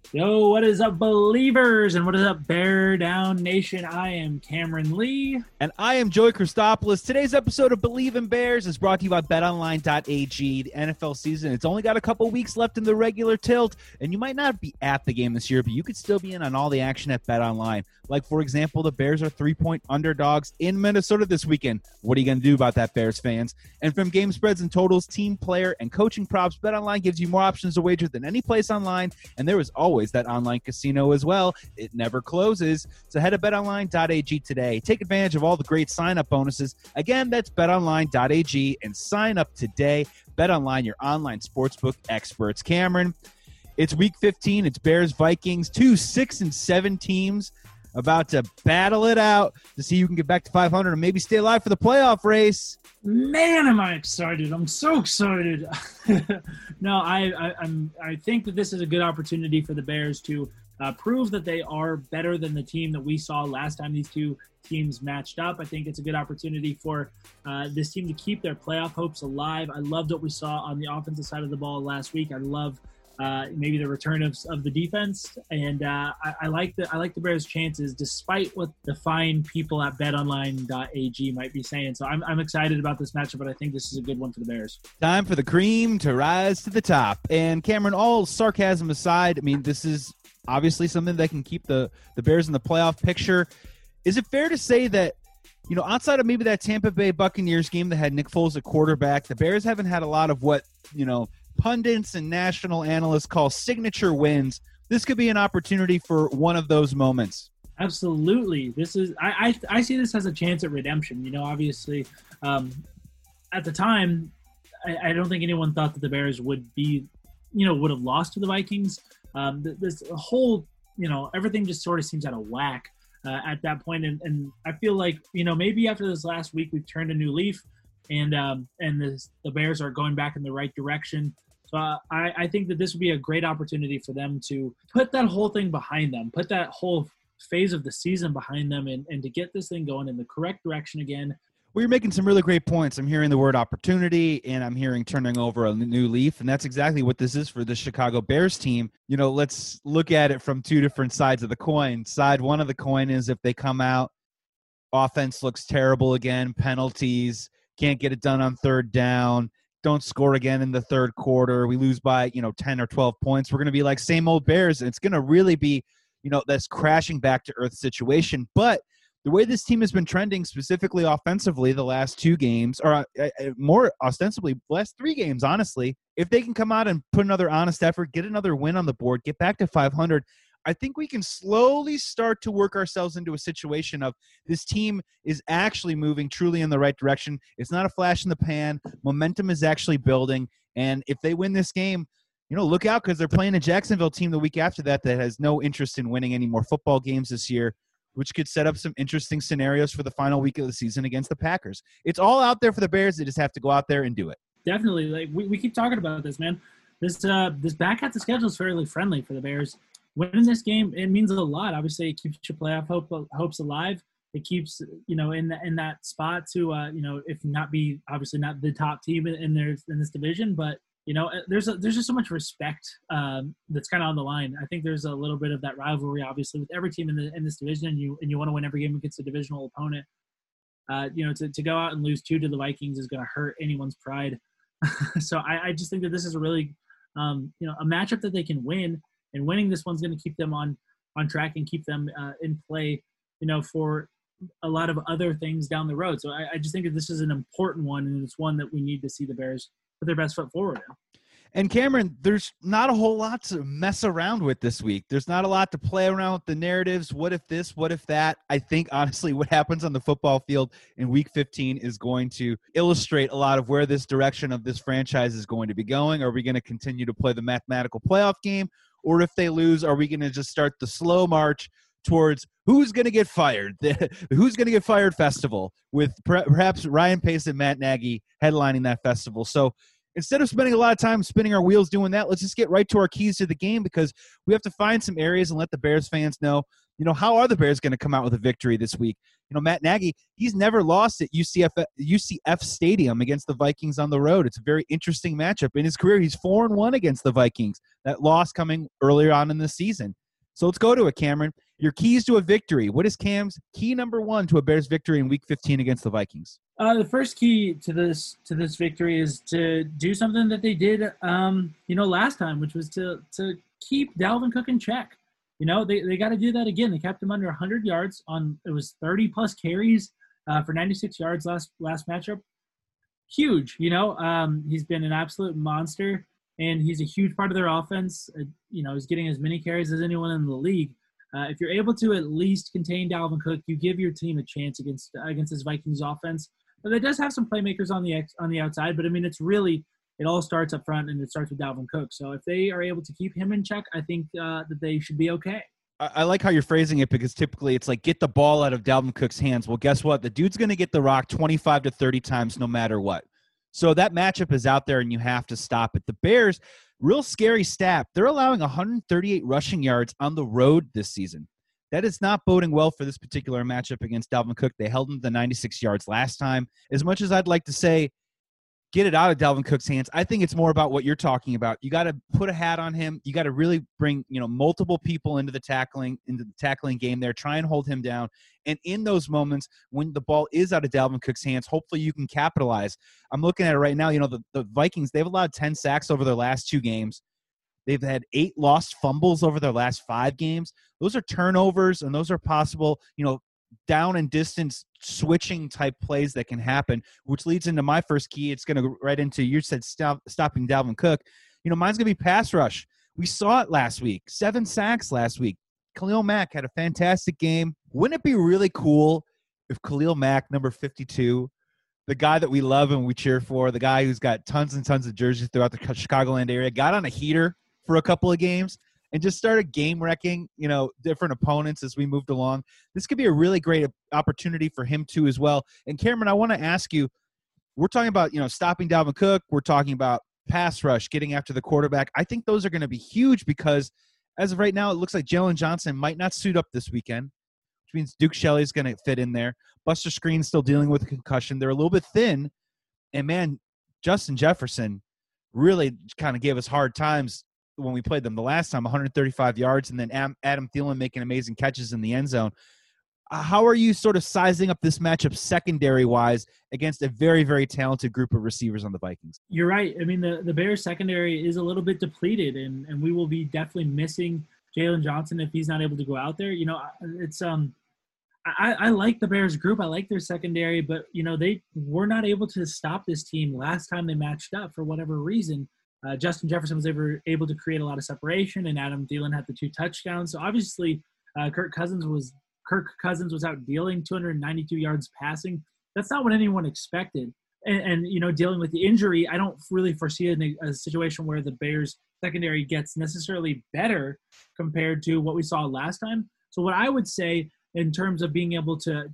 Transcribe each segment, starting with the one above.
Yo, what is up, believers? And what is up, Bear Down Nation? I am Cameron Lee. And I am Joey Christopoulos. Today's episode of Believe in Bears is brought to you by BetOnline.ag. The NFL season, it's only got a couple weeks left in the regular tilt, and you might not be at the game this year, but you could still be in on all the action at BetOnline. Like, for example, the Bears are 3-point underdogs in Minnesota this weekend. What are you going to do about that, Bears fans? And from game spreads and totals, team, player, and coaching props, BetOnline gives you more options to wager than any place online, and there is always that online casino as well. It never closes. So head to betonline.ag today. Take advantage of all the great sign-up bonuses. Again, that's betonline.ag and sign up today. BetOnline, your online sportsbook experts. Cameron, it's week 15. It's Bears Vikings, two 6 and 7 teams about to battle it out to see who can get back to 500 and maybe stay alive for the playoff race. Man, am I excited. I'm so excited. No, I think that this is a good opportunity for the Bears to prove that they are better than the team that we saw last time these two teams matched up. I think it's a good opportunity for this team to keep their playoff hopes alive. I loved what we saw on the offensive side of the ball last week. I love maybe the return of the defense, and I like the Bears' chances, despite what the fine people at BetOnline.ag might be saying. So I'm excited about this matchup, but I think this is a good one for the Bears. Time for the cream to rise to the top. And Cameron, all sarcasm aside, I mean, this is obviously something that can keep the Bears in the playoff picture. Is it fair to say that, you know, outside of maybe that Tampa Bay Buccaneers game that had Nick Foles at quarterback, the Bears haven't had a lot of what, you know, pundits and national analysts call signature wins? This could be an opportunity for one of those moments. Absolutely. This is I see this as a chance at redemption. You know, obviously, at the time, I don't think anyone thought that the Bears would have lost to the Vikings. This whole, everything just sort of seems out of whack at that point. And I feel like, maybe after this last week, we've turned a new leaf, and the Bears are going back in the right direction. So I think that this would be a great opportunity for them to put that whole thing behind them, put that whole phase of the season behind them, and to get this thing going in the correct direction again. Well, you're making some really great points. I'm hearing the word opportunity, and I'm hearing turning over a new leaf, and that's exactly what this is for the Chicago Bears team. You know, let's look at it from two different sides of the coin. Side one of the coin is if they come out, offense looks terrible again, penalties, can't get it done on third down, don't score again in the third quarter, we lose by 10 or 12 points, we're going to be like same old Bears, and it's going to really be this crashing back to earth situation. But the way this team has been trending, specifically offensively, the last two games, or more ostensibly last three games, honestly, if they can come out and put another honest effort, get another win on the board, get back to 500, I think we can slowly start to work ourselves into a situation of this team is actually moving truly in the right direction. It's not a flash in the pan. Momentum is actually building. And if they win this game, look out, because they're playing a Jacksonville team the week after that has no interest in winning any more football games this year, which could set up some interesting scenarios for the final week of the season against the Packers. It's all out there for the Bears. They just have to go out there and do it. Definitely. Like we keep talking about this, man. This back half of the schedule is fairly friendly for the Bears. Winning this game, it means a lot. Obviously, it keeps your playoff hopes alive. It keeps, in that spot to, if not be obviously not the top team in this division, but there's just so much respect that's kind of on the line. I think there's a little bit of that rivalry, obviously, with every team in this division, and you want to win every game against a divisional opponent. To go out and lose 2 to the Vikings is going to hurt anyone's pride. So I just think that this is a really, a matchup that they can win. And winning this one's going to keep them on track and keep them in play, for a lot of other things down the road. So I just think that this is an important one, and it's one that we need to see the Bears put their best foot forward in. And Cameron, there's not a whole lot to mess around with this week. There's not a lot to play around with the narratives. What if this? What if that? I think, honestly, what happens on the football field in week 15 is going to illustrate a lot of where this direction of this franchise is going to be going. Are we going to continue to play the mathematical playoff game? Or if they lose, are we going to just start the slow march towards who's going to get fired, who's going to get fired festival, with perhaps Ryan Pace and Matt Nagy headlining that festival? So instead of spending a lot of time spinning our wheels doing that, let's just get right to our keys to the game, because we have to find some areas and let the Bears fans know, how are the Bears going to come out with a victory this week? Matt Nagy, he's never lost at UCF Stadium against the Vikings on the road. It's a very interesting matchup. In his career, he's 4-1 against the Vikings. That loss coming earlier on in the season. So let's go to it, Cameron. Your keys to a victory. What is Cam's key number one to a Bears victory in Week 15 against the Vikings? The first key to this victory is to do something that they did, last time, which was to keep Dalvin Cook in check. They got to do that again. They kept him under 100 yards it was 30-plus carries for 96 yards last matchup. Huge, He's been an absolute monster, and he's a huge part of their offense. He's getting as many carries as anyone in the league. If you're able to at least contain Dalvin Cook, you give your team a chance against this Vikings offense. But it does have some playmakers on the outside, but it all starts up front, and it starts with Dalvin Cook. So if they are able to keep him in check, I think that they should be okay. I like how you're phrasing it, because typically it's like, get the ball out of Dalvin Cook's hands. Well, guess what? The dude's going to get the rock 25 to 30 times no matter what. So that matchup is out there, and you have to stop it. The Bears, real scary stat, they're allowing 138 rushing yards on the road this season. That is not boding well for this particular matchup against Dalvin Cook. They held him to 96 yards last time. As much as I'd like to say, get it out of Dalvin Cook's hands, I think it's more about what you're talking about. You got to put a hat on him. You got to really bring, multiple people into the tackling game there. Try and hold him down. And in those moments when the ball is out of Dalvin Cook's hands, hopefully you can capitalize. I'm looking at it right now. The Vikings, they've allowed 10 sacks over their last 2 games. They've had 8 lost fumbles over their last 5 games. Those are turnovers, and those are possible, down and distance switching type plays that can happen, which leads into my first key. It's going to go right into, you said stopping Dalvin Cook. Mine's going to be pass rush. We saw it last week. 7 sacks last week. Khalil Mack had a fantastic game. Wouldn't it be really cool if Khalil Mack, number 52, the guy that we love and we cheer for, the guy who's got tons and tons of jerseys throughout the Chicagoland area, got on a heater for a couple of games and just started game wrecking, different opponents as we moved along? This could be a really great opportunity for him too as well. And Cameron, I want to ask you, we're talking about, stopping Dalvin Cook. We're talking about pass rush, getting after the quarterback. I think those are going to be huge, because as of right now, it looks like Jalen Johnson might not suit up this weekend, which means Duke Shelley's going to fit in there. Buster Skrine's still dealing with a concussion. They're a little bit thin. And man, Justin Jefferson really kind of gave us hard times when we played them the last time, 135 yards, and then Adam Thielen making amazing catches in the end zone. How are you sort of sizing up this matchup secondary-wise against a very, very talented group of receivers on the Vikings? You're right. I mean, the Bears secondary is a little bit depleted, and we will be definitely missing Jalen Johnson if he's not able to go out there. It's I like the Bears group. I like their secondary, but, they were not able to stop this team last time they matched up for whatever reason. Justin Jefferson was able to create a lot of separation, and Adam Thielen had the 2 touchdowns. So obviously, Kirk Cousins was out dealing 292 yards passing. That's not what anyone expected. And dealing with the injury, I don't really foresee a situation where the Bears secondary gets necessarily better compared to what we saw last time. So what I would say in terms of being able to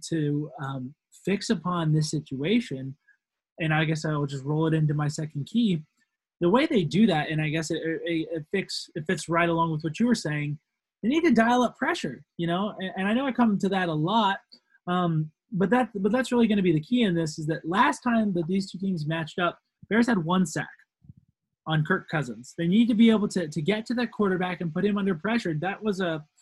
fix upon this situation, and I guess I will just roll it into my second key. The way they do that, and I guess it fits right along with what you were saying, they need to dial up pressure, and I know I come to that a lot, but that's really going to be the key in this, is that last time that these 2 teams matched up, Bears had 1 sack on Kirk Cousins. They need to be able to get to that quarterback and put him under pressure. It was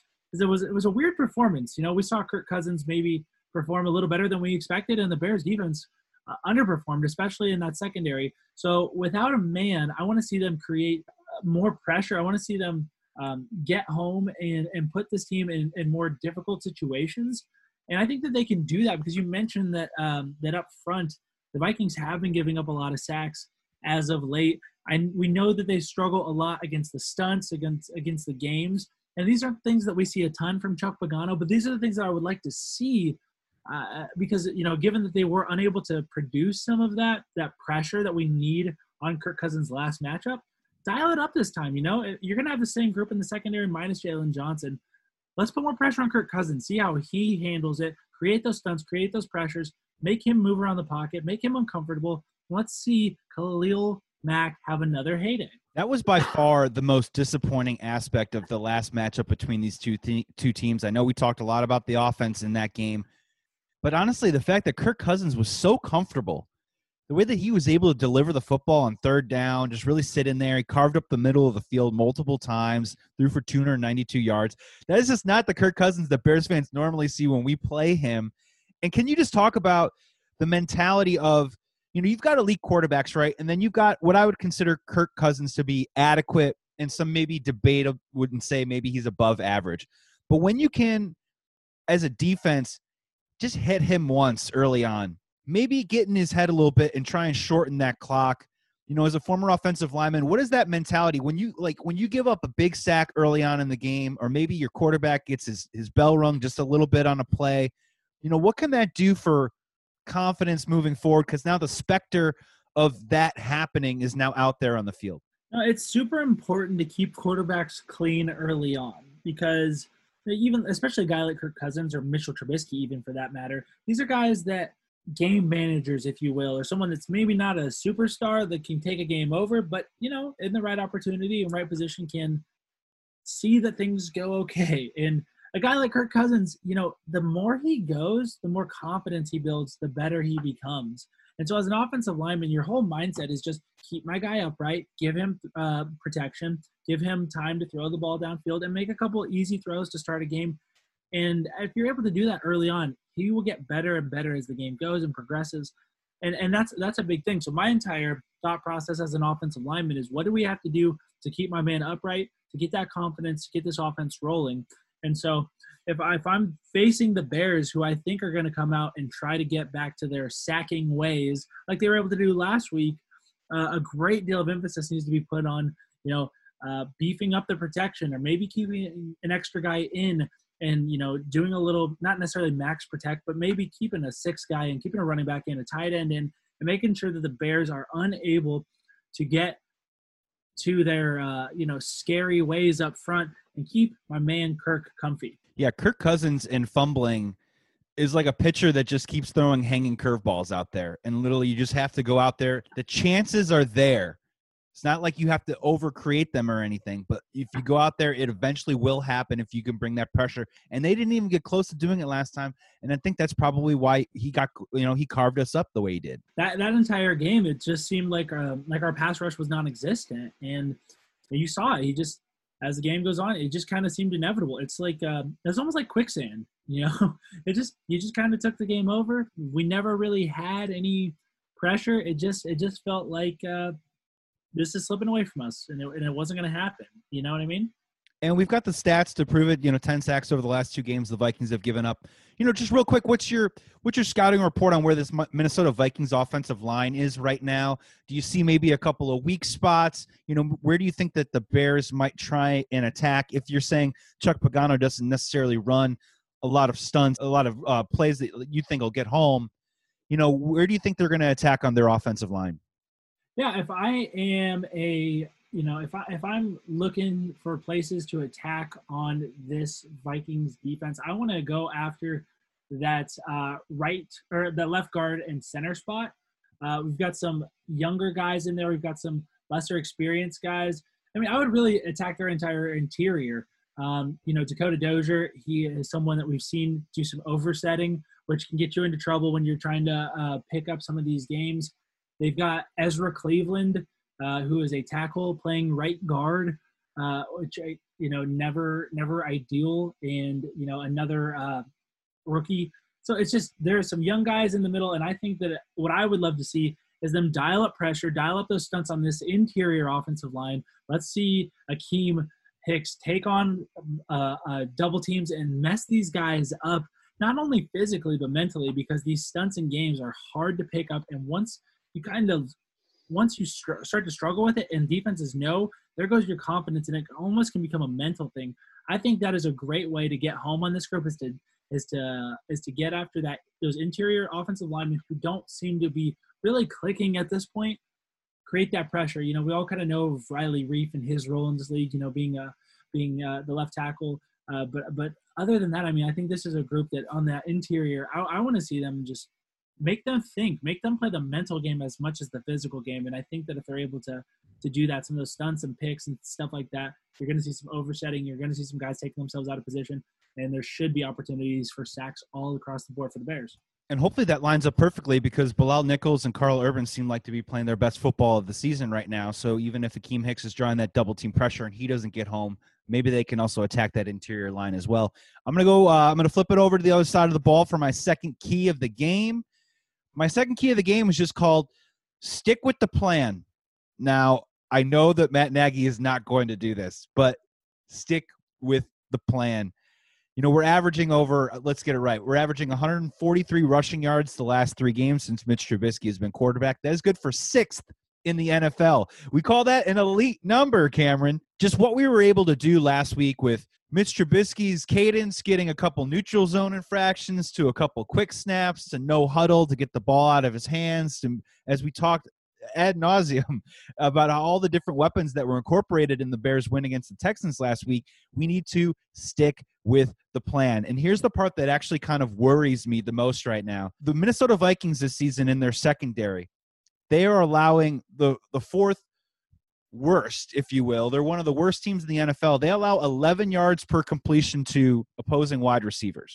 a weird performance. We saw Kirk Cousins maybe perform a little better than we expected, and the Bears defense underperformed, especially in that secondary. So without a man, I want to see them create more pressure. I want to see them get home and put this team in more difficult situations. And I think that they can do that, because you mentioned that that up front, the Vikings have been giving up a lot of sacks as of late. We know that they struggle a lot against the stunts, against the games. And these aren't things that we see a ton from Chuck Pagano, but these are the things that I would like to see. Because, given that they were unable to produce some of that pressure that we need on Kirk Cousins' last matchup, dial it up this time. You're going to have the same group in the secondary minus Jalen Johnson. Let's put more pressure on Kirk Cousins, see how he handles it, create those stunts, create those pressures, make him move around the pocket, make him uncomfortable. Let's see Khalil Mack have another heyday. That was by far the most disappointing aspect of the last matchup between these two teams. I know we talked a lot about the offense in that game. But honestly, the fact that Kirk Cousins was so comfortable, the way that he was able to deliver the football on third down, just really sit in there. He carved up the middle of the field multiple times, threw for 292 yards. That is just not the Kirk Cousins that Bears fans normally see when we play him. And can you just talk about the mentality of, you've got elite quarterbacks, right? And then you've got what I would consider Kirk Cousins to be adequate, and some maybe debate wouldn't say maybe he's above average. But when you can, as a defense, just hit him once early on, maybe get in his head a little bit and try and shorten that clock. As a former offensive lineman, what is that mentality when you give up a big sack early on in the game, or maybe your quarterback gets his bell rung just a little bit on a play? What can that do for confidence moving forward? Because now the specter of that happening is now out there on the field. No, it's super important to keep quarterbacks clean early on, because even, especially a guy like Kirk Cousins or Mitchell Trubisky, even for that matter, these are guys that game managers, if you will, or someone that's maybe not a superstar that can take a game over, but, in the right opportunity and right position can see that things go okay. And a guy like Kirk Cousins, the more he goes, the more confidence he builds, the better he becomes. And so as an offensive lineman, your whole mindset is just keep my guy upright, give him protection, give him time to throw the ball downfield, and make a couple easy throws to start a game. And if you're able to do that early on, he will get better and better as the game goes and progresses. And that's a big thing. So my entire thought process as an offensive lineman is, what do we have to do to keep my man upright, to get that confidence, to get this offense rolling? And so if I'm facing the Bears, who I think are going to come out and try to get back to their sacking ways like they were able to do last week, a great deal of emphasis needs to be put on, beefing up the protection, or maybe keeping an extra guy in and, doing a little, not necessarily max protect, but maybe keeping a sixth guy and keeping a running back in, a tight end in, and making sure that the Bears are unable to get to their, scary ways up front and keep my man Kirk comfy. Yeah, Kirk Cousins and fumbling is like a pitcher that just keeps throwing hanging curveballs out there. And literally you just have to go out there. The chances are there. It's not like you have to overcreate them or anything, but if you go out there, it eventually will happen if you can bring that pressure. And they didn't even get close to doing it last time. And I think that's probably why he carved us up the way he did. That entire game, it just seemed like our pass rush was non-existent. And you saw it. He just, as the game goes on, it just kind of seemed inevitable. It's like it's almost like quicksand, you just kind of took the game over. We never really had any pressure. It just felt like this is slipping away from us, and it wasn't going to happen. You know what I mean? And we've got the stats to prove it. 10 sacks over the last two games the Vikings have given up. Just real quick, what's your scouting report on where this Minnesota Vikings offensive line is right now? Do you see maybe a couple of weak spots? Where do you think that the Bears might try and attack? If you're saying Chuck Pagano doesn't necessarily run a lot of stunts, a lot of plays that you think will get home, where do you think they're going to attack on their offensive line? Yeah, if I am if I'm looking for places to attack on this Vikings defense, I want to go after that right or the left guard and center spot. We've got some younger guys in there. We've got some lesser experienced guys. I mean, I would really attack their entire interior. Dakota Dozier, he is someone that we've seen do some oversetting, which can get you into trouble when you're trying to pick up some of these games. They've got Ezra Cleveland, who is a tackle playing right guard, which never ideal, and another rookie. So it's just there's some young guys in the middle, and I think that what I would love to see is them dial up pressure, dial up those stunts on this interior offensive line. Let's see Akeem Hicks take on double teams and mess these guys up, not only physically but mentally, because these stunts in games are hard to pick up, and once you start to struggle with it and defenses know, there goes your confidence, and it almost can become a mental thing. I think that is a great way to get home on this group is to get after those interior offensive linemen who don't seem to be really clicking at this point. Create that pressure. We all kind of know of Riley Reef and his role in this league, being the left tackle. But other than that, I mean, I think this is a group that on that interior, I want to see them just make them think, make them play the mental game as much as the physical game. And I think that if they're able to do that, some of those stunts and picks and stuff like that, you're going to see some oversetting. You're going to see some guys taking themselves out of position, and there should be opportunities for sacks all across the board for the Bears. And hopefully that lines up perfectly because Bilal Nichols and Carl Urban seem like to be playing their best football of the season right now. So even if Akeem Hicks is drawing that double team pressure and he doesn't get home, maybe they can also attack that interior line as well. I'm going to flip it over to the other side of the ball for my second key of the game. My second key of the game is just called stick with the plan. Now, I know that Matt Nagy is not going to do this, but stick with the plan. We're averaging let's get it right. We're averaging 143 rushing yards the last 3 games since Mitch Trubisky has been quarterback. That is good for 6th in the NFL. We call that an elite number, Cameron. Just what we were able to do last week with Mitch Trubisky's cadence, getting a couple neutral zone infractions to a couple quick snaps to no huddle to get the ball out of his hands. And as we talked ad nauseum about all the different weapons that were incorporated in the Bears win against the Texans last week, we need to stick with the plan. And here's the part that actually kind of worries me the most right now. The Minnesota Vikings this season in their secondary, they are allowing the 4th worst, if you will. They're one of the worst teams in the NFL. They allow 11 yards per completion to opposing wide receivers.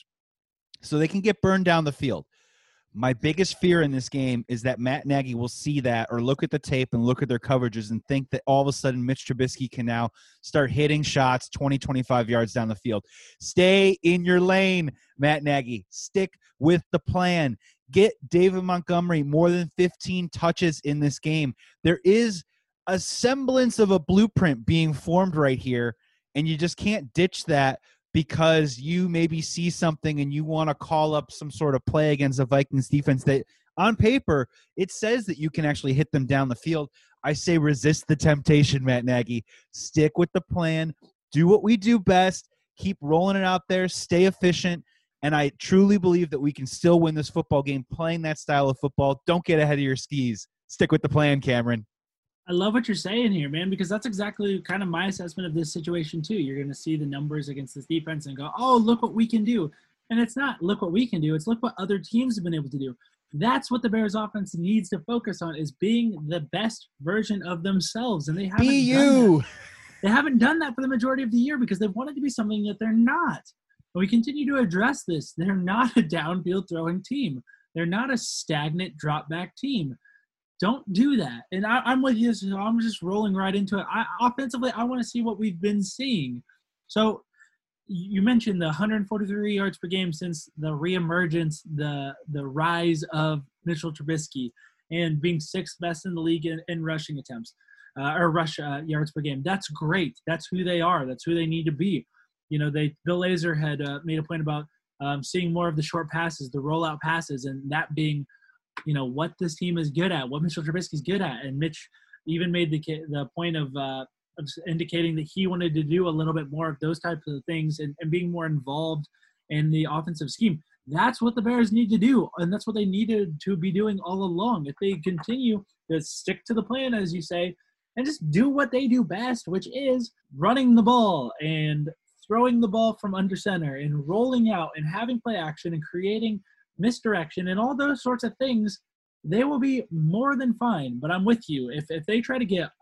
So they can get burned down the field. My biggest fear in this game is that Matt Nagy will see that or look at the tape and look at their coverages and think that all of a sudden Mitch Trubisky can now start hitting shots 20, 25 yards down the field. Stay in your lane, Matt Nagy. Stick with the plan. Get David Montgomery more than 15 touches in this game. There is a semblance of a blueprint being formed right here, and you just can't ditch that because you maybe see something and you want to call up some sort of play against the Vikings defense that on paper, it says that you can actually hit them down the field. I say resist the temptation, Matt Nagy. Stick with the plan. Do what we do best. Keep rolling it out there. Stay efficient. And I truly believe that we can still win this football game playing that style of football. Don't get ahead of your skis. Stick with the plan, Cameron. I love what you're saying here, man, because that's exactly kind of my assessment of this situation, too. You're going to see the numbers against this defense and go, oh, look what we can do. And it's not look what we can do. It's look what other teams have been able to do. That's what the Bears offense needs to focus on, is being the best version of themselves. And they haven't done that. They haven't done that for the majority of the year because they've wanted to be something that they're not. And we continue to address this. They're not a downfield throwing team. They're not a stagnant drop back team. Don't do that. And I'm with you. So I'm just rolling right into it. Offensively, I want to see what we've been seeing. So you mentioned the 143 yards per game since the reemergence, the rise of Mitchell Trubisky and being 6th best in the league in rushing attempts or rush yards per game. That's great. That's who they are. That's who they need to be. Bill Lazor had made a point about seeing more of the short passes, the rollout passes, and that being what this team is good at, what Mitchell Trubisky is good at. And Mitch even made the point of indicating that he wanted to do a little bit more of those types of things and being more involved in the offensive scheme. That's what the Bears need to do, and that's what they needed to be doing all along. If they continue to stick to the plan, as you say, and just do what they do best, which is running the ball and throwing the ball from under center and rolling out and having play action and creating misdirection and all those sorts of things, they will be more than fine. But I'm with you. If they try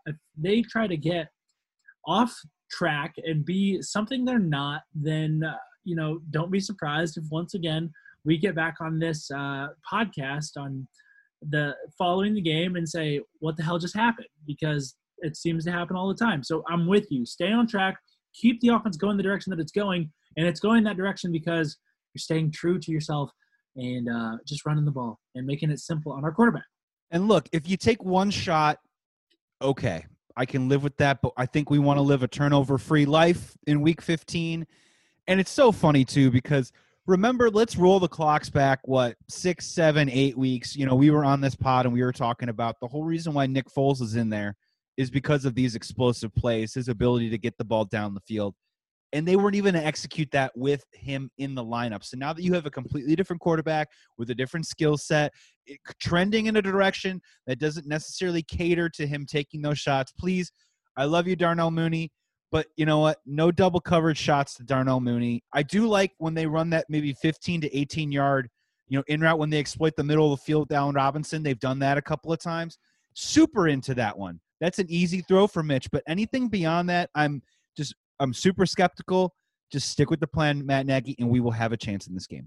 to get off track and be something they're not, then don't be surprised if once again we get back on this podcast on the following the game and say, what the hell just happened? Because it seems to happen all the time. So I'm with you. Stay on track. Keep the offense going the direction that it's going, and it's going that direction because you're staying true to yourself and just running the ball and making it simple on our quarterback. And look, if you take one shot, okay, I can live with that, but I think we want to live a turnover-free life in Week 15. And it's so funny, too, because remember, let's roll the clocks back, 6, 7, 8 weeks. We were on this pod and we were talking about the whole reason why Nick Foles is in there is because of these explosive plays, his ability to get the ball down the field. And they weren't even to execute that with him in the lineup. So now that you have a completely different quarterback with a different skill set, trending in a direction that doesn't necessarily cater to him taking those shots, please, I love you, Darnell Mooney, but you know what? No double coverage shots to Darnell Mooney. I do like when they run that maybe 15 to 18 yard, in route when they exploit the middle of the field down Robinson. They've done that a couple of times. Super into that one. That's an easy throw for Mitch, but anything beyond that, I'm super skeptical. Just stick with the plan, Matt Nagy, and we will have a chance in this game.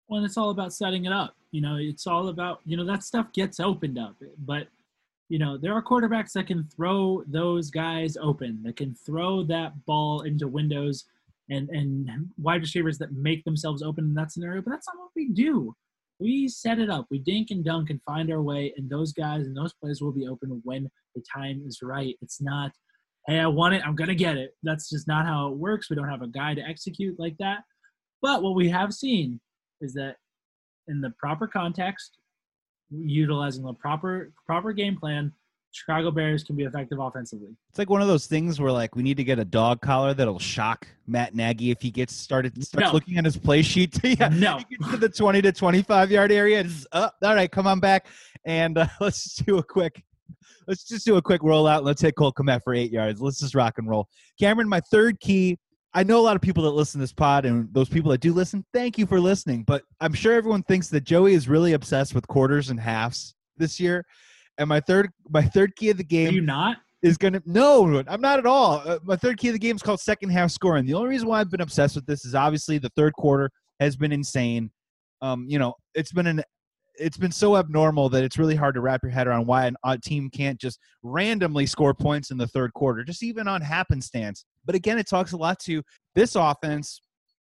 Well, it's all about setting it up. It's all about, that stuff gets opened up. But, there are quarterbacks that can throw those guys open, that can throw that ball into windows and wide receivers that make themselves open in that scenario. But that's not what we do. We set it up. We dink and dunk and find our way, and those guys and those plays will be open when the time is right. It's not, hey, I want it, I'm going to get it. That's just not how it works. We don't have a guy to execute like that. But what we have seen is that in the proper context, utilizing the proper game plan, Chicago Bears can be effective offensively. It's like one of those things where like we need to get a dog collar that'll shock Matt Nagy if he starts looking at his play sheet. He gets to the 20 to 25 yard area. It's all right, come on back, and let's just do a quick rollout. And let's hit Cole Kmet for 8 yards. Let's just rock and roll. Cameron, my third key. I know a lot of people that listen to this pod, and those people that do listen, thank you for listening. But I'm sure everyone thinks that Joey is really obsessed with quarters and halves this year. And my third key of the game. Are you not? No, I'm not at all. My third key of the game is called second half scoring. The only reason why I've been obsessed with this is obviously the third quarter has been insane. It's been so abnormal that it's really hard to wrap your head around why a team can't just randomly score points in the third quarter, just even on happenstance. But again, it talks a lot to this offense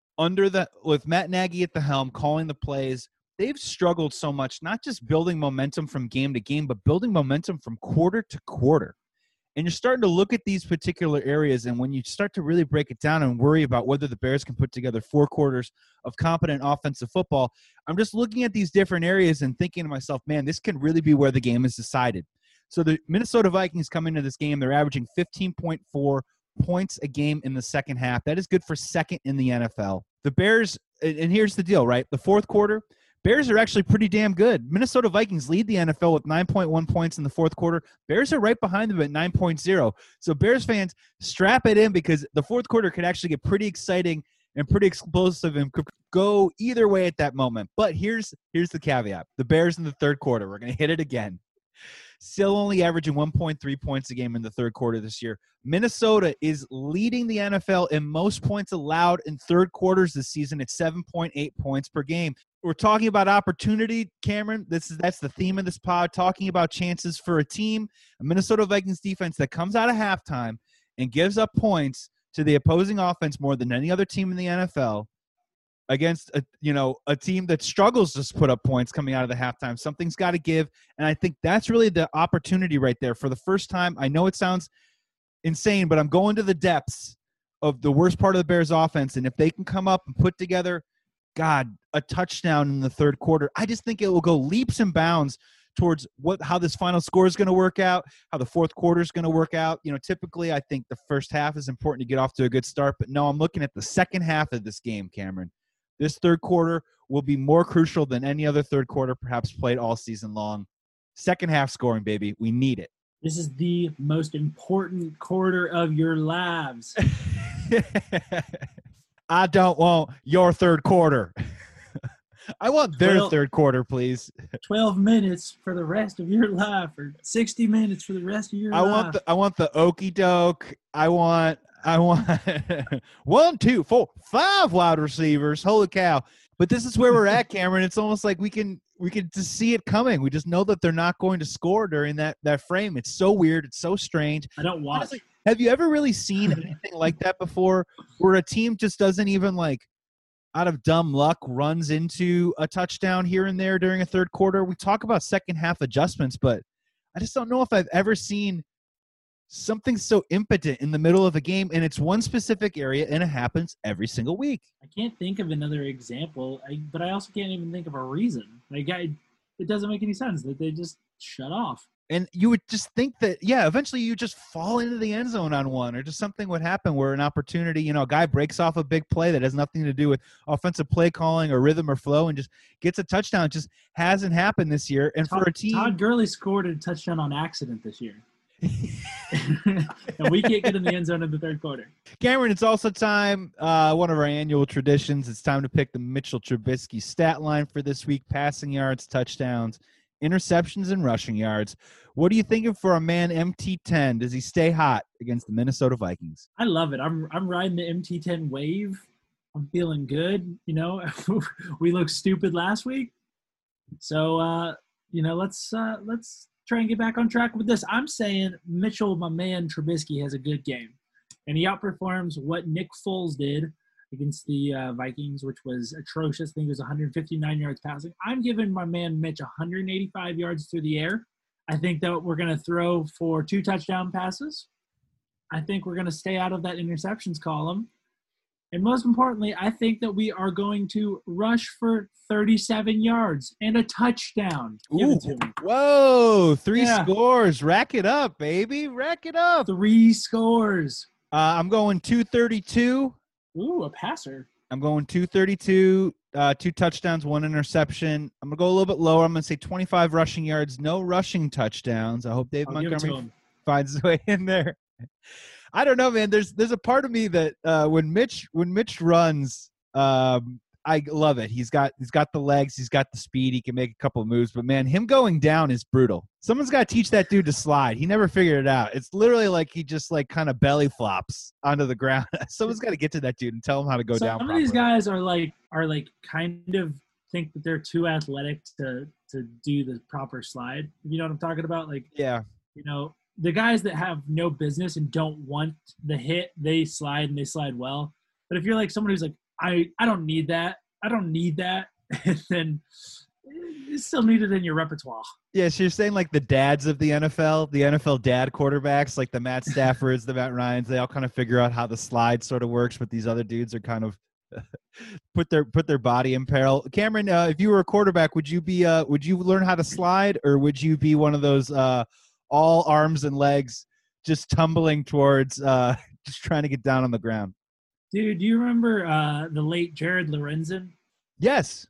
with Matt Nagy at the helm calling the plays. They've struggled so much, not just building momentum from game to game, but building momentum from quarter to quarter. And you're starting to look at these particular areas, and when you start to really break it down and worry about whether the Bears can put together 4 quarters of competent offensive football, I'm just looking at these different areas and thinking to myself, man, this can really be where the game is decided. So the Minnesota Vikings come into this game, they're averaging 15.4 points a game in the second half. That is good for second in the NFL. The Bears, and here's the deal, right? The fourth quarter, Bears are actually pretty damn good. Minnesota Vikings lead the NFL with 9.1 points in the fourth quarter. Bears are right behind them at 9.0. So Bears fans, strap it in because the fourth quarter could actually get pretty exciting and pretty explosive and could go either way at that moment. But here's the caveat. The Bears in the third quarter, we're going to hit it again. Still only averaging 1.3 points a game in the third quarter this year. Minnesota is leading the NFL in most points allowed in third quarters this season at 7.8 points per game. We're talking about opportunity, Cameron. That's the theme of this pod, talking about chances for a team, a Minnesota Vikings defense that comes out of halftime and gives up points to the opposing offense more than any other team in the NFL against a team that struggles to put up points coming out of the halftime. Something's got to give, and I think that's really the opportunity right there. For the first time, I know it sounds insane, but I'm going to the depths of the worst part of the Bears offense, and if they can come up and put together, a touchdown in the third quarter, I just think it will go leaps and bounds towards how this final score is going to work out, how the fourth quarter is going to work out. Typically I think the first half is important to get off to a good start, but no, I'm looking at the second half of this game, Cameron. This third quarter will be more crucial than any other third quarter perhaps played all season long. Second half scoring, baby. We need it. This is the most important quarter of your lives. I don't want your third quarter. I want their third quarter, please. 12 minutes for the rest of your life, or 60 minutes for the rest of your life. I want the okie doke. I want 1, 2, 4, 5 wide receivers. Holy cow. But this is where we're at, Cameron. It's almost like we can just see it coming. We just know that they're not going to score during that frame. It's so weird. It's so strange. I don't watch. Honestly, have you ever really seen anything like that before, where a team just doesn't even, out of dumb luck, runs into a touchdown here and there during a third quarter? We talk about second half adjustments, but I just don't know if I've ever seen something so impotent in the middle of a game, and it's one specific area, and it happens every single week. I can't think of another example, but I also can't even think of a reason. It doesn't make any sense that they just shut off. And you would just think that, eventually you just fall into the end zone on one, or just something would happen where an opportunity, a guy breaks off a big play that has nothing to do with offensive play calling or rhythm or flow and just gets a touchdown. It just hasn't happened this year. And for a team, Todd Gurley scored a touchdown on accident this year. And we can't get in the end zone in the third quarter. Cameron, it's also time, one of our annual traditions. It's time to pick the Mitchell Trubisky stat line for this week: passing yards, touchdowns, interceptions, and rushing yards. What are you thinking for a man MT10? Does he stay hot against the Minnesota Vikings? I love it. I'm riding the MT10 wave. I'm feeling good. We looked stupid last week. So, let's try and get back on track with this. I'm saying Mitchell, my man Trubisky, has a good game, and he outperforms what Nick Foles did against the Vikings, which was atrocious. I think it was 159 yards passing. I'm giving my man Mitch 185 yards through the air. I think that we're going to throw for 2 touchdown passes. I think we're going to stay out of that interceptions column. And most importantly, I think that we are going to rush for 37 yards and a touchdown. Give it to me. Whoa, 3 scores. Rack it up, baby. Rack it up. 3 scores. I'm going 232. Ooh, a passer. I'm going 232, 2 touchdowns, 1 interception. I'm going to go a little bit lower. I'm going to say 25 rushing yards, no rushing touchdowns. I hope Dave Montgomery finds his way in there. I don't know, man. There's a part of me that when Mitch runs, I love it. He's got the legs, he's got the speed, he can make a couple of moves. But man, him going down is brutal. Someone's got to teach that dude to slide. He never figured it out. It's literally like he just like kind of belly flops onto the ground. Someone's got to get to that dude and tell him how to go down. Some of these guys are like kind of think that they're too athletic to do the proper slide. You know what I'm talking about? Like, yeah, the guys that have no business and don't want the hit, they slide and they slide well. But if you're like someone who's like, I don't need that, then you still need it in your repertoire. Yeah, so you're saying like the dads of the NFL dad quarterbacks, like the Matt Staffords, the Matt Ryans, they all kind of figure out how the slide sort of works, but these other dudes are kind of put their body in peril. Cameron, if you were a quarterback, would you learn how to slide, or would you be one of those all arms and legs just tumbling towards just trying to get down on the ground? Dude, do you remember the late Jared Lorenzen? Yes.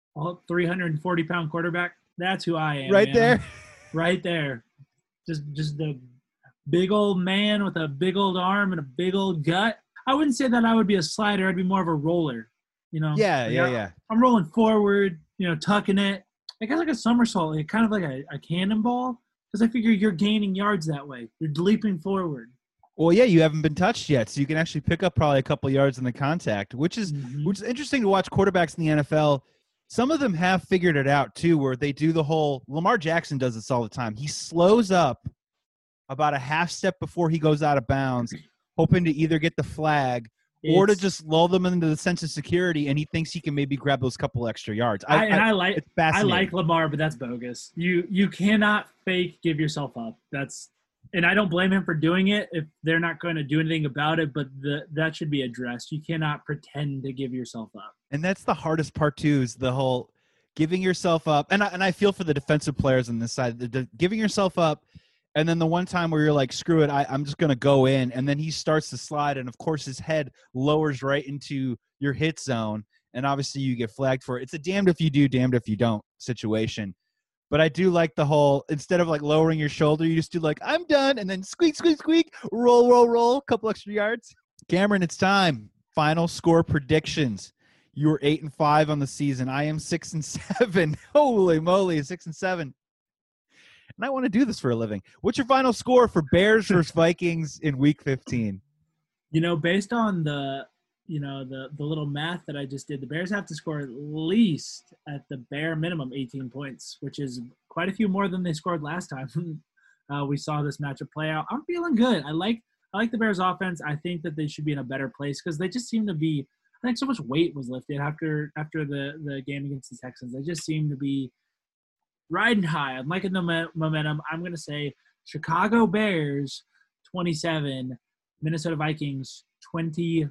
340-pound quarterback. That's who I am. Right, man. There. Right there. Just the big old man with a big old arm and a big old gut. I wouldn't say that I would be a slider. I'd be more of a roller. Yeah. I'm rolling forward, tucking it. I guess like a somersault, kind of like a cannonball. Because I figure you're gaining yards that way. You're leaping forward. Well, yeah, you haven't been touched yet, so you can actually pick up probably a couple yards in the contact, which is interesting to watch quarterbacks in the NFL. Some of them have figured it out, too, where they do the whole – Lamar Jackson does this all the time. He slows up about a half step before he goes out of bounds, hoping to either get the flag or to just lull them into the sense of security, and he thinks he can maybe grab those couple extra yards. I like Lamar, but that's bogus. You cannot fake give yourself up. And I don't blame him for doing it if they're not going to do anything about it, but that should be addressed. You cannot pretend to give yourself up. And that's the hardest part, too, is the whole giving yourself up. And I feel for the defensive players on this side, the giving yourself up, and then the one time where you're like, screw it, I'm just going to go in, and then he starts to slide, and, of course, his head lowers right into your hit zone, and obviously you get flagged for it. It's a damned if you do, damned if you don't situation. But I do like the whole, instead of like lowering your shoulder, you just do like, I'm done, and then squeak, squeak, squeak, roll, couple extra yards. Cameron, it's time. Final score predictions. You were 8-5 on the season. I am 6-7. Holy moly, 6-7. And I want to do this for a living. What's your final score for Bears versus Vikings in Week 15? Based on the little math that I just did, the Bears have to score at least at the bare minimum 18 points, which is quite a few more than they scored last time. We saw this matchup play out. I'm feeling good. I like the Bears offense. I think that they should be in a better place because they just seem to be, I think so much weight was lifted after the game against the Texans. They just seem to be riding high. I'm liking the momentum. I'm going to say Chicago Bears 27, Minnesota Vikings 21.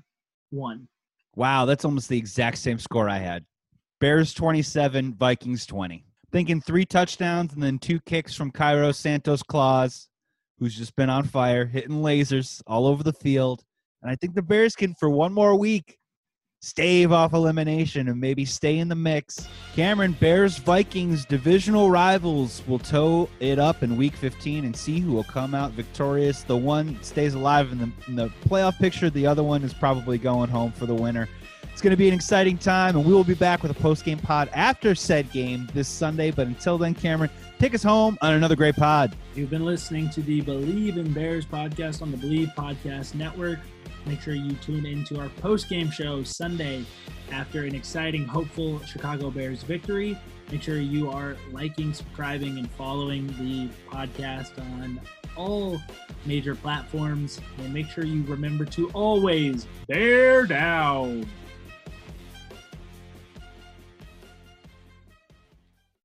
Wow, that's almost the exact same score I had. Bears 27, Vikings 20. Thinking 3 touchdowns and then 2 kicks from Cairo Santos-Claus, who's just been on fire, hitting lasers all over the field. And I think the Bears can, for one more week, stave off elimination and maybe stay in the mix. Cameron, Bears-Vikings divisional rivals will tow it up in Week 15 and see who will come out victorious. The one stays alive in the playoff picture. The other one is probably going home for the winner. It's going to be an exciting time, and we will be back with a post-game pod after said game this Sunday. But until then, Cameron, take us home on another great pod. You've been listening to the Believe in Bears podcast on the Believe Podcast Network. Make sure you tune into our post-game show Sunday after an exciting, hopeful Chicago Bears victory. Make sure you are liking, subscribing, and following the podcast on all major platforms. And make sure you remember to always bear down.